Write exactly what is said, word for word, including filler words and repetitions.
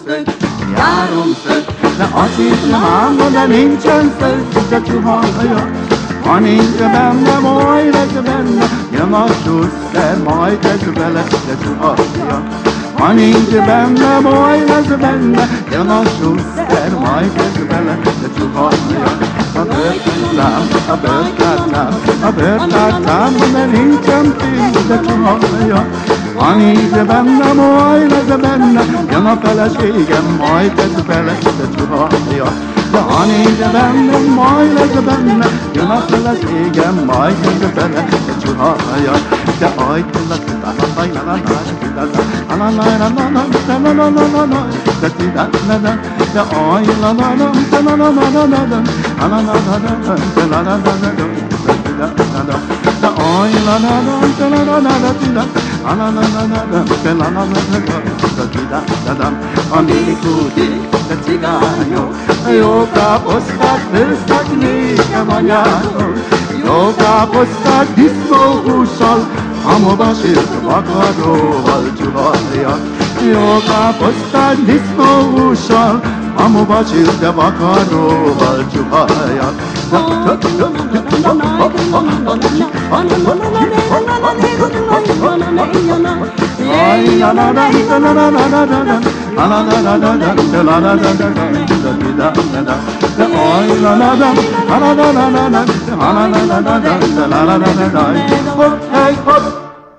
szög, járom szög, de azt hiszem ám, de nincsen szög, de csuhaja. Ha nincs benne, majd lesz benne, jön a susszer, majd lesz vele, de csuhaja. Ha nincs benne, majd lesz benne, jön a susszer, majd lesz vele, de csuhaja. A bőrtárcám, a bőrtárcám, a bőrtárcám, de nincsen pénz, de csuhaja. Ha nincs benne, majd lesz benne, jön a feleségem, majd lesz vele, de csuhaja. De ha nincs benne, majd lesz benne, jön a feleségem, majd lesz vele, de csuhaja. De ajtillak, amicudik, de cigányok, jó káposztát főztek nékem anyátok, jó káposztát disznóhússal, hamoba sírt vakaróval csuhajjak. Jó káposztát disznóhússal, hamoba sírt vakaróval csuhajjak. Hopp, hey, hopp!